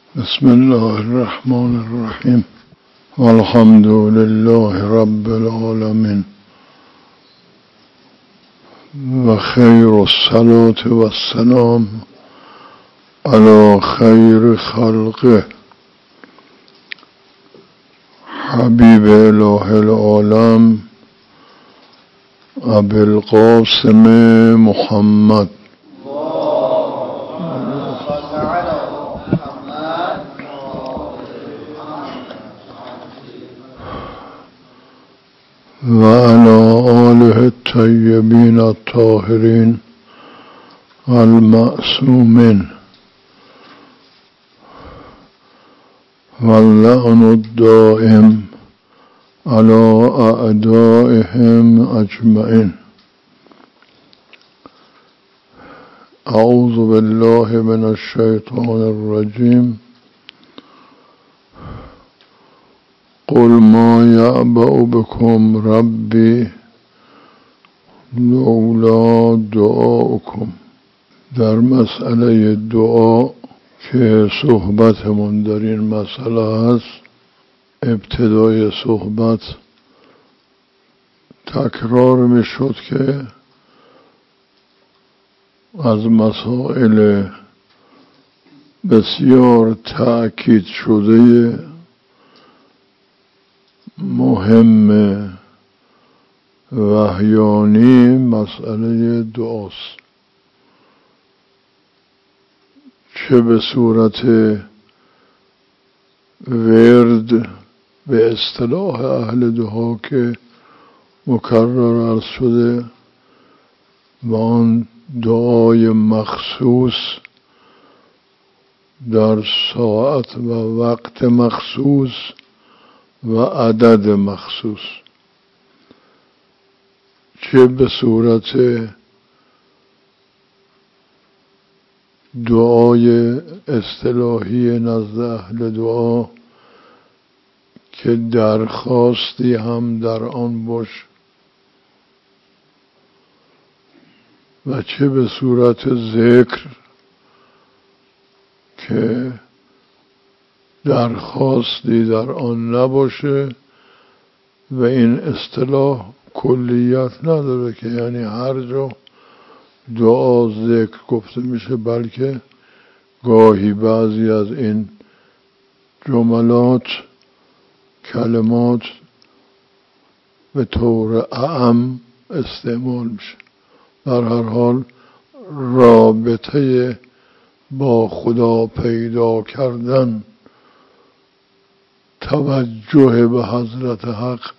بسم الله الرحمن الرحیم والحمد لله رب العالمین و خیر الصلاة و السلام علی خیر خلقه حبیب اله العالم ابی القاسم محمد و علی آله الطیبین الطاهرین المعصومین واللعن الدائم علی اعدائهم اجمعین. اعوذ بالله من الشیطان الرجیم. قل ما یعبأ بكم ربی لولا دعاؤکم. در مسئله دعا که صحبتمون در این مسئله هست، ابتدای صحبت تکرار می شد که از مسائل بسیار تأکید شده مهم وحیانی مسئله دعاست، چه به صورت ورد به اصطلاح اهل دعا که مکرر عرض شده و آن دعای مخصوص در ساعت و وقت مخصوص و عدد مخصوص، چه به صورت دعای اصطلاحی نزد اهل دعا که درخواستی هم در آن باش، و چه به صورت ذکر که درخواستی در آن نباشه و این اصطلاح کلیت نداره که یعنی هر جا دعا ذکر گفته میشه، بلکه گاهی بعضی از این جملات کلمات به طور اعم استعمال میشه. در هر حال رابطه با خدا پیدا کردن، توجه به حضرت حق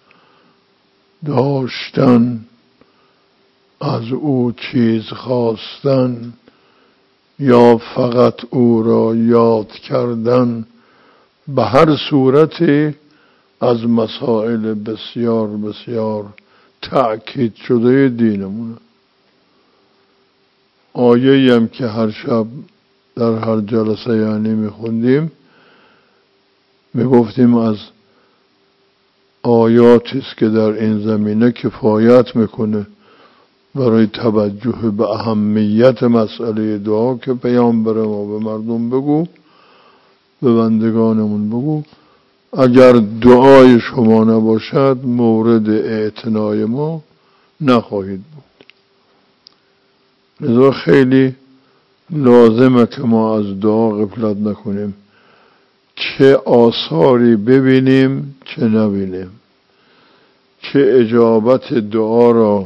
داشتن، از او چیز خواستن یا فقط او را یاد کردن، به هر صورتی از مسائل بسیار بسیار تأکید شده دینمونه. آیه‌ای هم که هر شب در هر جلسه یعنی میخوندیم، میگفتیم از آیاتی است که در این زمینه کفایت میکنه برای توجه به اهمیت مسئله دعا که پیامبر ما به مردم بگو، به بندگانمون بگو اگر دعای شما نباشد مورد اعتنای ما نخواهید بود. لذا خیلی لازمه که ما از دعا غفلت نکنیم، چه آثاری ببینیم چه نبینیم، چه اجابت دعا را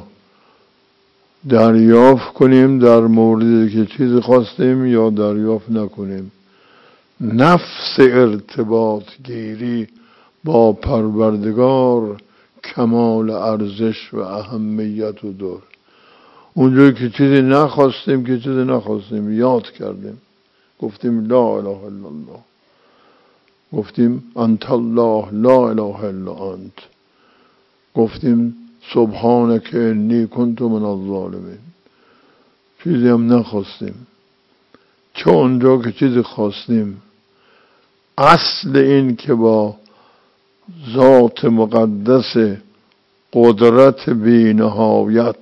دریافت کنیم در موردی که چیز خواستیم یا دریافت نکنیم. نفس ارتباط گیری با پروردگار کمال ارزش و اهمیت رو داره. اونجایی که چیزی نخواستیم یاد کردیم، گفتیم لا اله الا الله، گفتیم انت الله لا اله الا انت، گفتیم سبحانک انی کنت من الظالمین، چیزی هم نخواستیم. چه اونجا که چیزی خواستیم، اصل این که با ذات مقدس قدرت بی نهایت،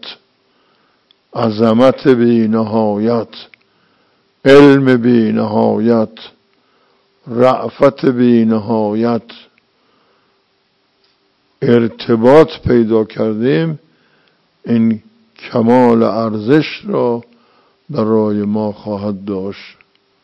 عظمت بی نهایت، علم بی نهایت، رأفت بی نهایت ارتباط پیدا کردیم، این کمال ارزش را برای ما خواهد داشت.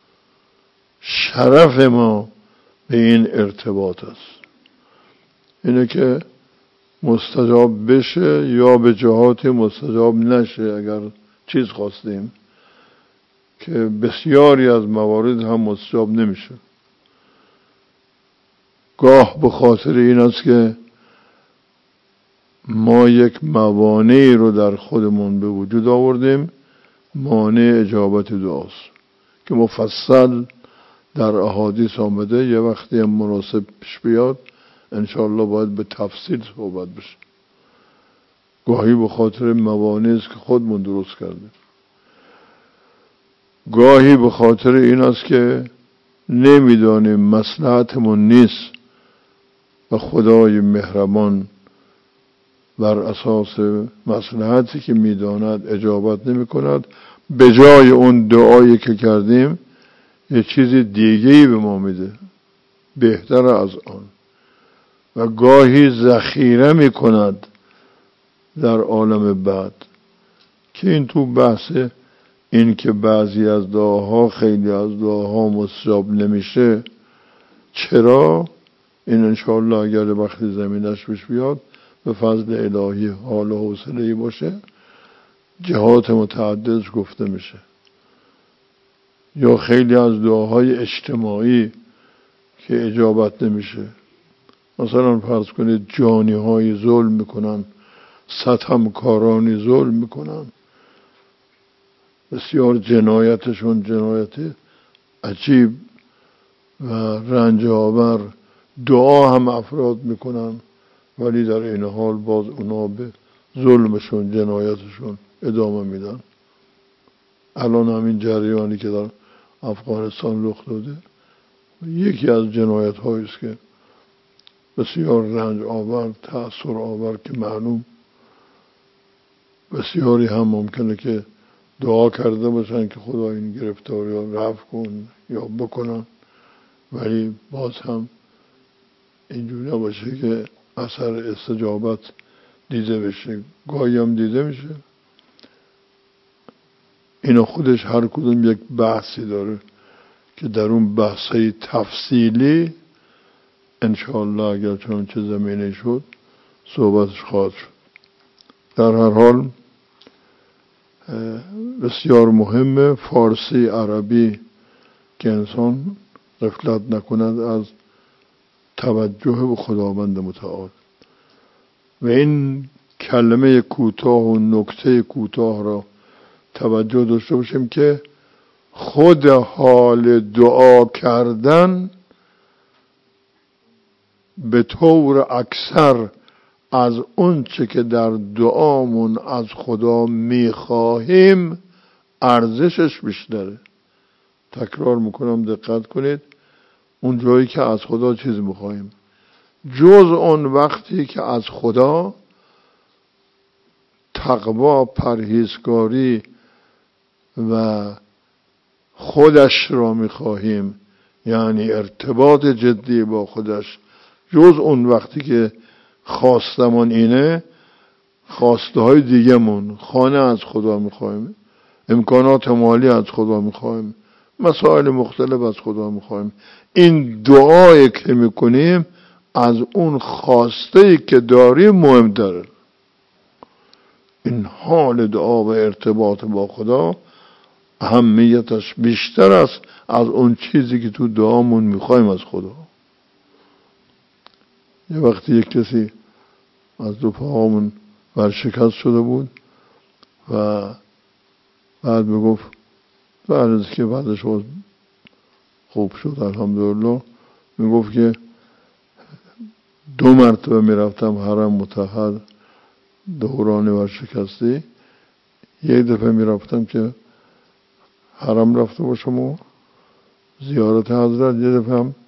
شرف ما به این ارتباط است، اینه که مستجاب بشه یا به جهات مستجاب نشه. اگر چیز خواستیم که بسیاری از موارد هم مستجاب نمیشه، گاه به خاطر این است که ما یک موانعی رو در خودمون به وجود آوردیم. مانع اجابت دعاست که مفصل در احادیث آمده، یه وقتی هم مناسب پیش بیاد انشاءالله باید به تفصیل صحبت بشه. گاهی به خاطر موانعی است که خودمون درست کردیم، گاهی به خاطر این است که نمیدانیم مصلحتمون نیست و خدای مهربان بر اساس مصلحتی که میداند اجابت نمی کند. به جای اون دعایی که کردیم یه چیز دیگه‌ای به ما میده بهتر از آن، و گاهی ذخیره می کند در عالم بعد. که این تو بحث این که بعضی از دعاها خیلی از دعاها مستجاب نمیشه چرا، این انشاءالله اگر وقتی زمینش پیش بیاد به فضل الهی حال و حوصله‌ای باشه جهات متعددش گفته میشه. یا خیلی از دعاهای اجتماعی که اجابت نمیشه، مثلا فرض کنید جانی های ظلم میکنن، ستمکارانی ظلم میکنن، بسیار جنایتشون جنایت عجیب و رنج آور، دعا هم افراد میکنن ولی در این حال باز اونا به ظلمشون جنایتشون ادامه میدن. الان همین جریانی که در افغانستان رخ داده یکی از جنایت هایی است که بسیار رنج آور، تأثیر آور، که معلوم بسیاری هم ممکنه که دعا کرده باشن که خدا این گرفتاری ها رفع کن یا بکنن، ولی باز هم اینجوری نباشه که اثر استجابت دیده بشه. گاهی هم دیده میشه. اینا خودش هر کدوم یک بحثی داره که در اون بحثی تفصیلی انشاءالله اگر چون چه زمینه شد صحبتش خواهد شد. در هر حال بسیار مهمه فارسی عربی که انسان غفلت نکند از توجه به خداوند متعال. و این کلمه کوتاه و نکته کوتاه را توجه داشته باشیم که خود حال دعا کردن به طور اکثر از اون چه که در دعامون از خدا میخواهیم ارزشش بیشتره. تکرار میکنم دقت کنید، اون جایی که از خدا چیز میخواهیم، جز اون وقتی که از خدا تقوا، پرهیزکاری و خودش را میخواهیم، یعنی ارتباط جدی با خودش، جز اون وقتی که خواستمون اینه، خواسته های دیگه مون، خانه از خدا میخواهیم، امکانات مالی از خدا میخواهیم، مسائل مختلف از خدا میخواهیم، این دعایی که میکنیم از اون خواسته که داریم مهم داره. این حال دعا و ارتباط با خدا اهمیتش بیشتر است از اون چیزی که تو دعامون میخوایم از خدا. یه وقتی یک کسی از دو پاهامون ورشکست شده بود و بعد میگفت بعد از که بعدش خوب شد الحمدلله، میگفت که 2 مرتبه میرفتم حرم مطهر دوران ورشکستی. یک دفعه میرفتم که حرم رفته باشم و زیارت حضرت، یه دفعه هم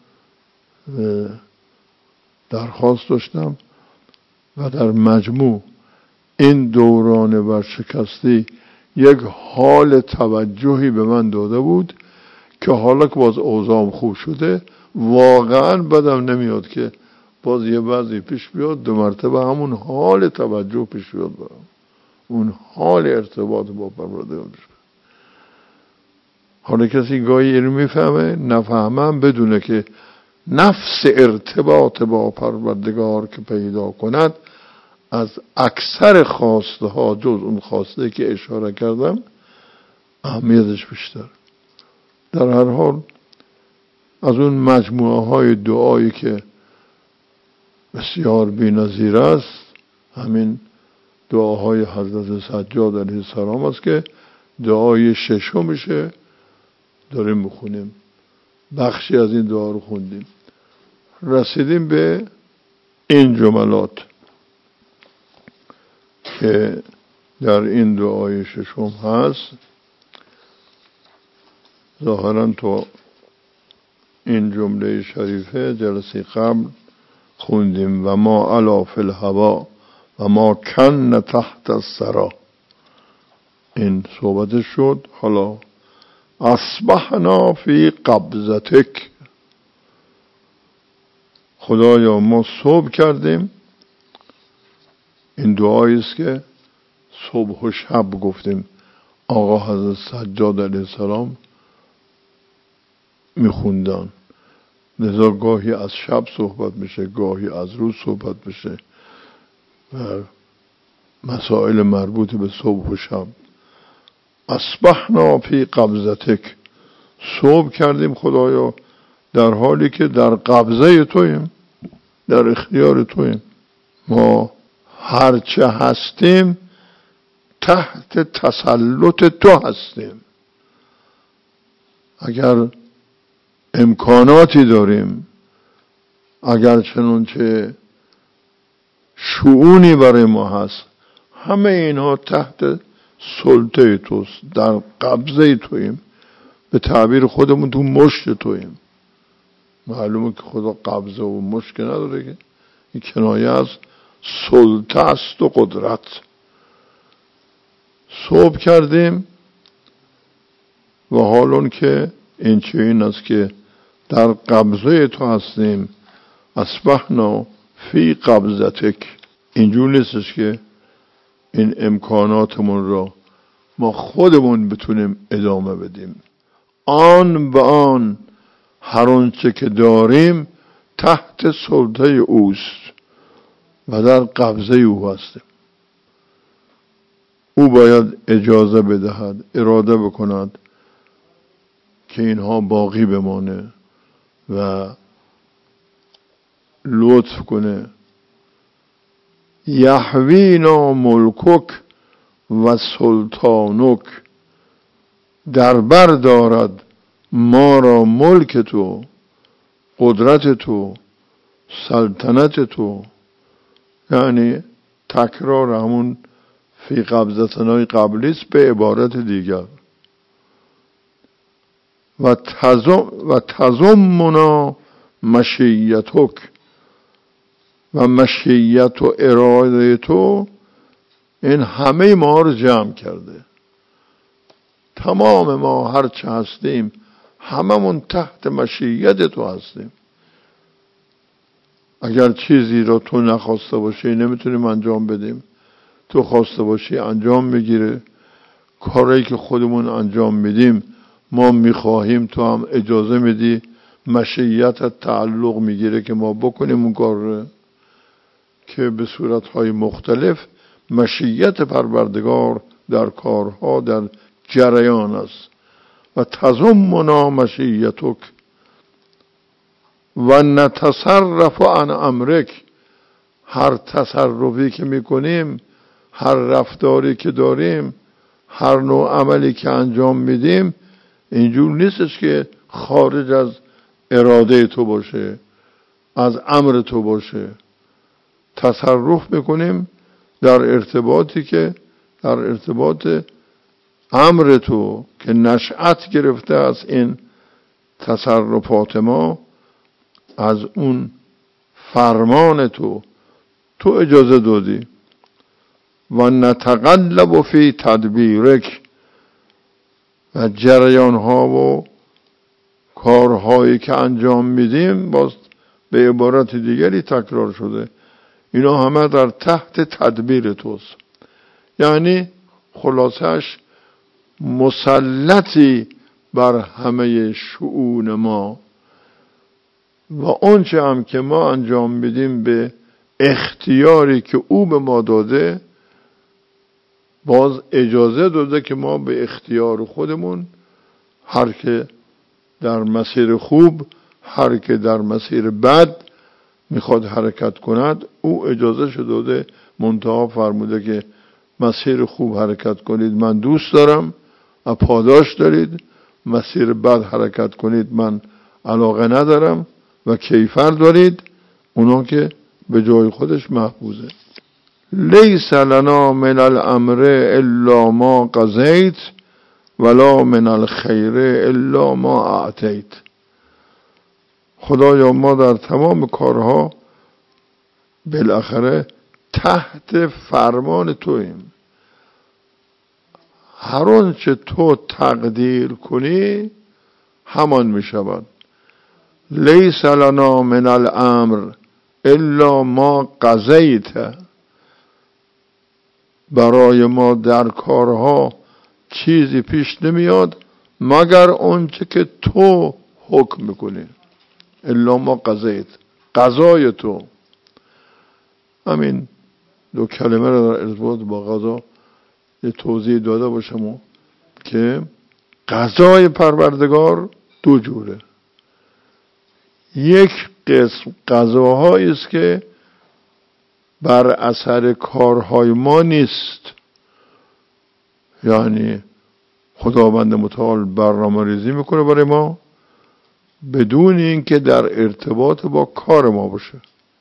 درخواست داشتم و در مجموع این دوران ورشکستی یک حال توجهی به من داده بود که حالا که باز اوضاعم خوب شده واقعا بدم نمیاد که باز یه بعضی پیش بیاد 2 مرتبه همون حال توجه پیش بیاد برام، اون حال ارتباط با پروردگار پیش بیاد. حالا کسی گاهی علم میفهمه، نفهمم بدونه که نفس ارتباط با پروردگار که پیدا کند از اکثر خواسته ها جز اون خواسته که اشاره کردم اهمیتش بیشتر. در هر حال از اون مجموعه های دعایی که بسیار بی‌نظیر است همین دعاهای حضرت سجاد علیه السلام است که دعای 6 میشه داریم میخونیم. بخشی از این دعا رو خوندیم، رسیدیم به این جملات که در این دعای 6 هست. ظاهرا تو این جمله شریفه جلسه قبل خوندیم و ما علا فی الهوا و ما کن تحت الثری، این صحبت شد. حالا اصبحنا فی قبضتک، خدایا ما صبح کردیم. این دعایی است که صبح و شب گفتیم آقا حضرت سجاد علیه السلام میخوندن، لذا گاهی از شب صحبت میشه، گاهی از روز صحبت میشه و مسائل مربوط به صبح و شب. اصبحنا فی قبضتک، صبح کردیم خدایا در حالی که در قبضه تویم، در اختیار تویم. ما هرچه هستیم تحت تسلط تو هستیم. اگر امکاناتی داریم، اگر چنانچه شؤونی برای ما هست، همه اینها تحت سلطه توست، در قبضه تویم، به تعبیر خودمون تو مشت تویم. معلومه که خدا قبضه و مشت نداره، که این کنایه از سلطه است و قدرت. صبح کردیم و حالون که این چنین است که در قبضه تو هستیم. اصبحنا فی قبضتک، اینجور نیستش که این امکاناتمون را ما خودمون بتونیم ادامه بدیم. آن به آن هر آنچه که داریم تحت سلطه اوست و در قبضه او هستیم. او باید اجازه بدهد، اراده بکند که اینها باقی بمانه و لطف کنه. یحوینا ملکک و سلطانک، در بر دارد ما را ملک تو، قدرت تو، سلطنت تو. یعنی تکرار همون فی قبضتنای قبلیست به عبارت دیگر. و تضمنا مشیتک، و مشیت و اراده تو این همه ما رو جمع کرده. تمام ما هر چه هستیم هممون تحت مشیت تو هستیم. اگر چیزی رو تو نخواسته باشی نمیتونیم انجام بدیم، تو خواسته باشی انجام میگیره. کاری که خودمون انجام میدیم ما میخواهیم، تو هم اجازه میدی، مشیت تعلق میگیره که ما بکنیم اون کار رو، که به صورتهای مختلف مشیت پروردگار در کارها در جریان است. و تضمنا مشیتک و نتصرف عن امرک، هر تصرفی که میکنیم، هر رفتاری که داریم، هر نوع عملی که انجام میدیم، اینجور نیستش که خارج از اراده تو باشه، از امر تو باشه. تصرف میکنیم در ارتباطی که در ارتباط امر تو که نشأت گرفته از این تصرفات ما، از اون فرمان تو اجازه دادی. و نتقلب فی تدبیرک، و جریان ها و کارهایی که انجام میدیم باز به عبارت دیگری تکرار شده، اینا همه در تحت تدبیر توست. یعنی خلاصش مسلطی بر همه شؤون ما و آنچه هم که ما انجام میدیم به اختیاری که او به ما داده، باز اجازه داده که ما به اختیار خودمون، هر که در مسیر خوب هر که در مسیر بد میخواد حرکت کند، او اجازه شده داده. منتها فرموده که مسیر خوب حرکت کنید من دوست دارم و پاداش دارید، مسیر بد حرکت کنید من علاقه ندارم و کیفر دارید، اونا که به جای خودش محفوظه. لیس لنا من الامر الا ما قضیت ولا من الخیر الا ما اعطیت. خدایا ما در تمام کارها بالاخره تحت فرمان توییم، هر آنچه تو تقدیر کنی همان می شود. لیس لنا من الامر الا ما قضیت. برای ما در کارها چیزی پیش نمیاد مگر آنچه که تو حکم میکنی. الا ما قضیت، قضای تو. همین دو کلمه را در ارتباط با قضا یه توضیح داده باشم که قضای پروردگار دو جوره. یک قسم قضاهایی است که بر اثر کارهای ما نیست، یعنی خداوند متعال برنامه ریزی میکنه برای ما بدون اینکه در ارتباط با کار ما باشه.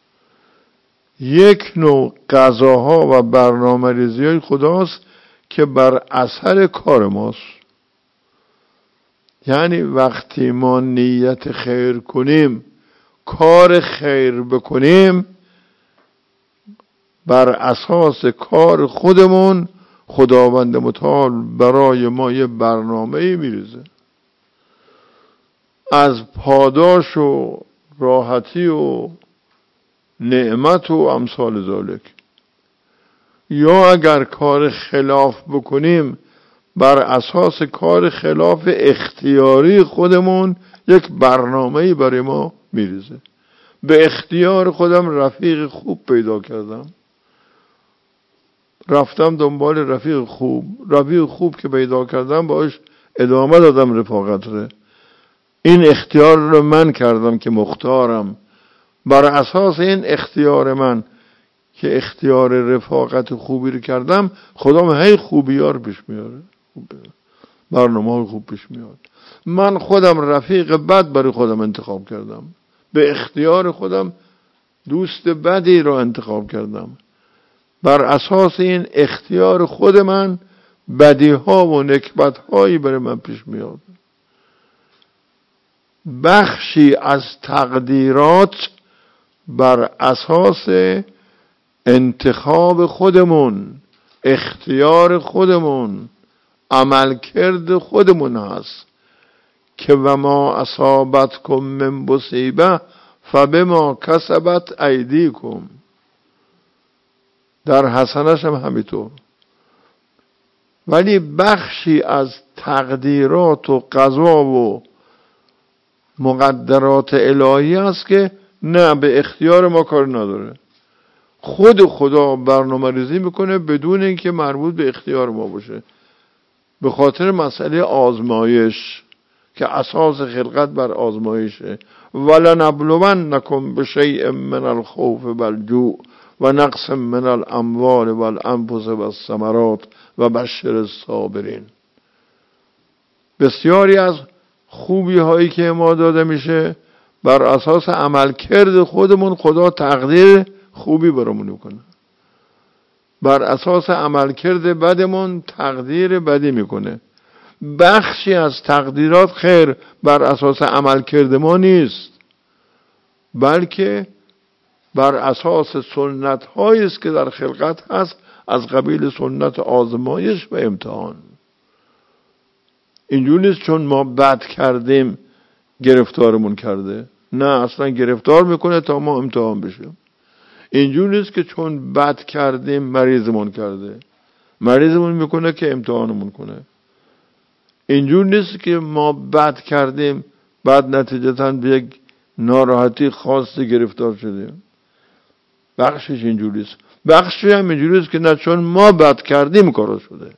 یک نوع قضاها و برنامه ریزی های خداست که بر اثر کار ماست. یعنی وقتی ما نیت خیر کنیم، کار خیر بکنیم، بر اساس کار خودمون خداوند متعال برای ما یه برنامه‌ای میریزه از پاداش و راحتی و نعمت و امثال ذالک. یا اگر کار خلاف بکنیم، بر اساس کار خلاف اختیاری خودمون یک برنامه‌ای برای ما میریزه. به اختیار خودم رفیق خوب پیدا کردم، رفتم دنبال رفیق خوب که پیدا کردم باش ادامه دادم رفاقت رو. این اختیار رو من کردم که مختارم. بر اساس این اختیار من که اختیار رفاقت خوبی رو کردم، خدا هی خوبیار پیش میاره، برنامه خوب پیش میاد. من خودم رفیق بد برای خودم انتخاب کردم، به اختیار خودم دوست بدی رو انتخاب کردم. بر اساس این اختیار خود من بدی ها و نکبت هایی برای من پیش میاد. بخشی از تقدیرات بر اساس انتخاب خودمون، اختیار خودمون، عملکرد خودمون هست که و ما اصابتکم من مصیبه فبما کسبت ایدیکم. در حسنش هم همینطور. ولی بخشی از تقدیرات و قضا و مقدرات الهی است که نه، به اختیار ما کار نداره. خود خدا برنامه ریزی میکنه بدون اینکه مربوط به اختیار ما باشه. به خاطر مسئله آزمایش که اساس خلقت بر آزمایشه. ولنبلونکم بشیء من الخوف والجوع و نقص من الاموال والانفس والثمرات و بشر الصابرین. بسیاری از خوبی هایی که ما داده میشه بر اساس عملکرد خودمون خدا تقدیر خوبی برامون میکنه. بر اساس عملکرد بدمون تقدیر بدی میکنه. بخشی از تقدیرات خیر بر اساس عملکرد ما نیست، بلکه بر اساس سنت هایی است که در خلقت هست، از قبیل سنت آزمایش و امتحان. اینجوری نیست چون ما بد کردیم گرفتارمون کرده. نه، اصلا گرفتار میکنه تا ما امتحان بشیم. اینجور نیست که چون بد کردیم مریضمون کرده، مریضمون میکنه که امتحانمون کنه. اینجور نیست که ما بد کردیم بعد نتیجتاً به یک ناراحتی خاصی گرفتار شدیم. بخشش اینجوری است. بخشش هم اینجوری است که نه، چون ما بد کردیم کارا شده.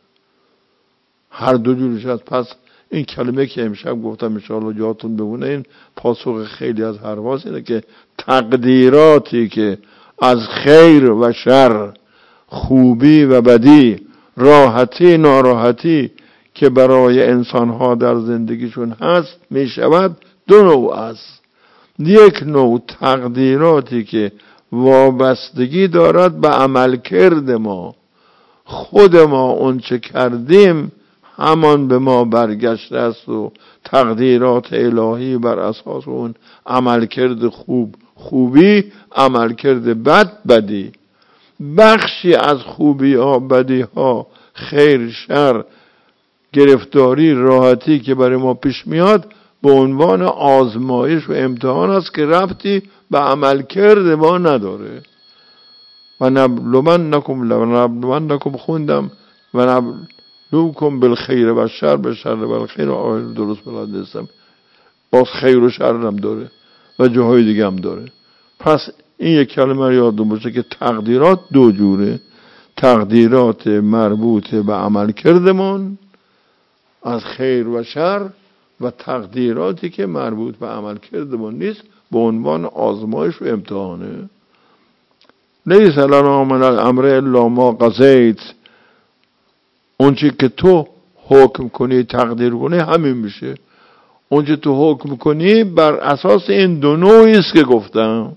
هر دو جورش هست. پس این کلمه که امشب گفتم انشاءالله جاتون بمونه، این پاسخ خیلی از حرفاست، اینه که تقدیراتی که از خیر و شر، خوبی و بدی، راحتی ناراحتی که برای انسانها در زندگیشون هست می شود دو نوع است. یک نوع تقدیراتی که وابستگی دارد به عملکرد ما، خود ما اون چه کردیم همان به ما برگشته است و تقدیرات الهی بر اساس اون عملکرد خوبی، عملکرد بدی. بخشی از خوبی ها، بدی ها، خیر شر، گرفتاری راحتی که برای ما پیش میاد به عنوان آزمایش و امتحان است که ربطی به عملکرد ما نداره. و نبلونکم خوندم و نبلوکم بالخیر و شر بالشر بالخیر و آخر درست بلد نیستم. باز خیر و شر هم داره و جاهای دیگه هم داره. پس این یک کلمه رو یادتون باشه که تقدیرات دو جوره. تقدیرات مربوط به عملکردمون از خیر و شر و تقدیراتی که مربوط به عملکردمون نیست به عنوان آزمایش و امتحانه. لیس لنا من الامر الا ما قضیت. اون چی که تو حکم کنی، تقدیر کنی، همین میشه. اون چی تو حکم کنی بر اساس این دو نوعی است که گفتم.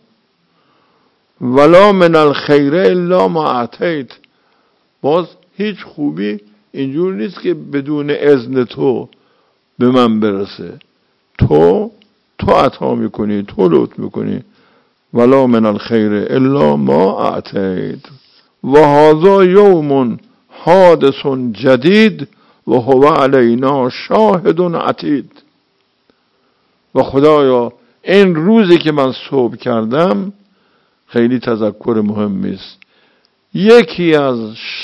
ولا من الخیر الا ما اعطیت. باز هیچ خوبی اینجور نیست که بدون اذن تو به من برسه. تو عطا میکنی، تو لطف میکنی. ولا من الخیر الا ما اعطیت و هذا یوم حادث جدید و هو علینا شاهد عتید. و خدایا این روزی که من صبح کردم خیلی تذکر مهمی است. یکی از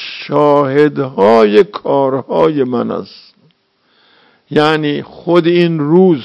شاهدهای کارهای من است. یعنی خود این روز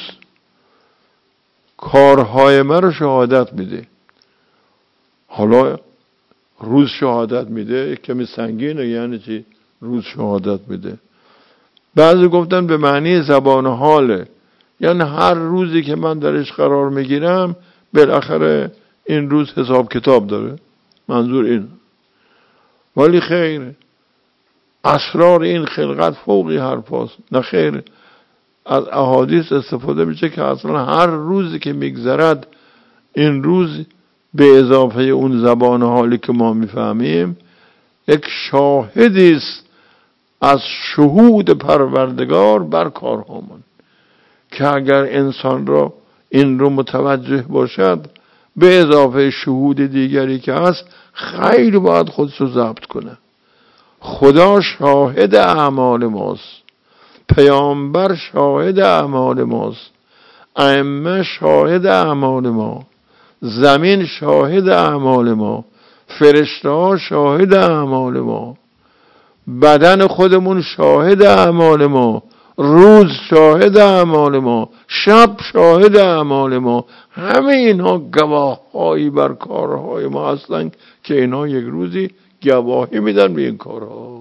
کارهای من رو شهادت میده. حالا روز شهادت میده کمی سنگینه. یعنی چی روز شهادت میده؟ بعضی گفتن به معنی زبان حاله، یعنی هر روزی که من درش قرار میگیرم بالاخره این روز حساب کتاب داره. منظور این. ولی خیر، اسرار این خلقت فوقی حرفاست. نه خیر، از احادیث استفاده میشه که اصلا هر روزی که میگذرد این روز به اضافه اون زبان حالی که ما میفهمیم یک شاهدی است از شهود پروردگار بر کارهامون، که اگر انسان را این رو متوجه باشد به اضافه شهود دیگری که هست خیلی باید خودش رو ضبط کنه. خدا شاهد اعمال ماست، پیامبر شاهد اعمال ماست، ائمه شاهد اعمال ما، زمین شاهد اعمال ما، فرشته ها شاهد اعمال ما، بدن خودمون شاهد اعمال ما، روز شاهد اعمال ما، شب شاهد اعمال ما. همه اینها گواهایی بر کارهای ما هستند که اینها یک روزی گواهی میدن به این کارها.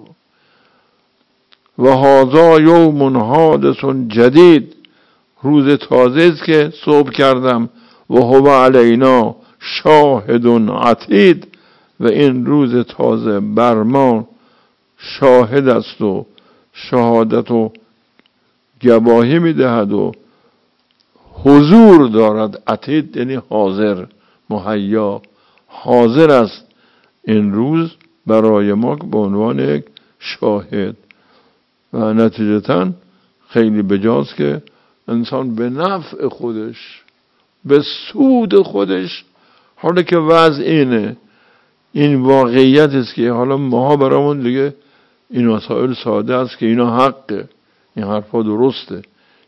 و هذا یوم حادث جدید، روز تازه است که صبح کردم. و هو علینا شاهد عتید، و این روز تازه بر ما شاهد است و شهادت و گواهی میدهد و حضور دارد. عتید یعنی حاضر، مهیا، حاضر است این روز برای ما به عنوان یک شاهد. و نتیجتاً خیلی بجاست که انسان به نفع خودش، به سود خودش، حالا که وضع اینه، این واقعیت است که حالا ماها برامون دیگه این مسائل ساده است که اینا حقه، این حرفا درسته،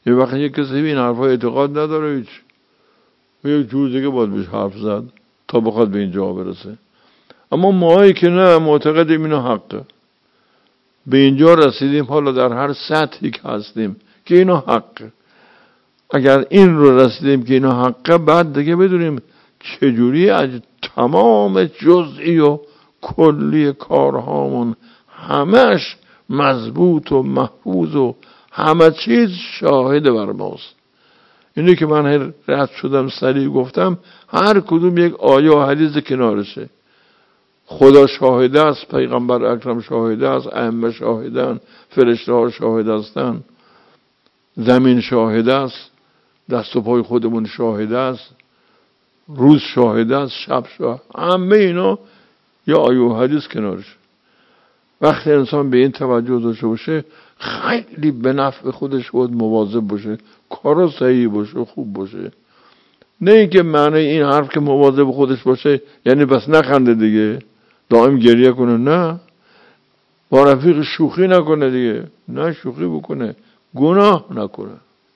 یه وقت یک کسی به این حرفا اعتقاد نداره هیچ، یک جور دیگه باید بهش حرف زد تا بخواد به اینجا برسه. اما ماهایی که نه معتقدیم اینو حقه، به اینجا رسیدیم، حالا در هر سطحی که هستیم که اینو حقه. اگر این رو رسیدیم که اینو حقه، بعد دیگه بدونیم چجوری از تمام جزئی و کلی کارهامون همش مضبوط و محفوظ و همه چیز شاهد بر ماست. اینه که من رد شدم سریع گفتم هر کدوم یک آیه و حدیث کنارشه. خدا شاهده است، پیغمبر اکرم شاهده است، ائمه شاهدن، فرشته ها شاهد هستن، زمین شاهده است، دست و پای خودمون شاهده است، روز شاهده است، شب شاهده، همه اینا یا آیه و حدیث کنارش. وقتی انسان به این توجه داشته باشه خیلی به نفع خودش باید مواظب باشه، کارا صحیح باشه، خوب باشه. نه اینکه معنی این حرف که مواظب خودش باشه یعنی بس نخنده دیگه، دائم گریه کنه، نه، با رفیق شوخی نکنه دیگه، نه، شوخی بکنه، گناه نکنه،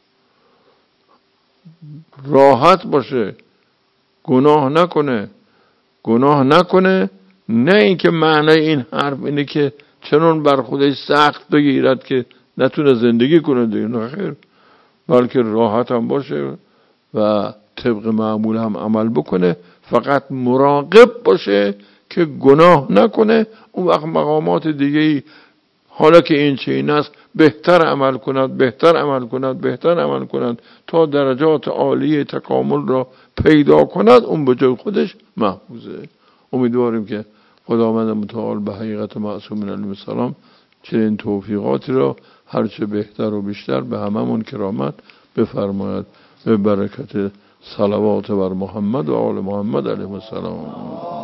راحت باشه، گناه نکنه. نه اینکه معنی این حرف اینه که چنون بر خودش سخت بگیرد که نتونه زندگی کنه دیگه، نه خیر، بلکه راحت هم باشه و طبق معمول هم عمل بکنه، فقط مراقب باشه که گناه نکنه. اون وقت مقامات دیگه حالا که این چه این است بهتر عمل کند تا درجات عالی تکامل را پیدا کند، اون به جای خودش محفوظه. امیدواریم که خداوند متعال به حقیقت معصومین علیهم السلام چنین توفیقاتی را هرچه بهتر و بیشتر به هممون کرامت بفرماید، به برکت صلوات بر محمد و آل محمد علیهم السلام.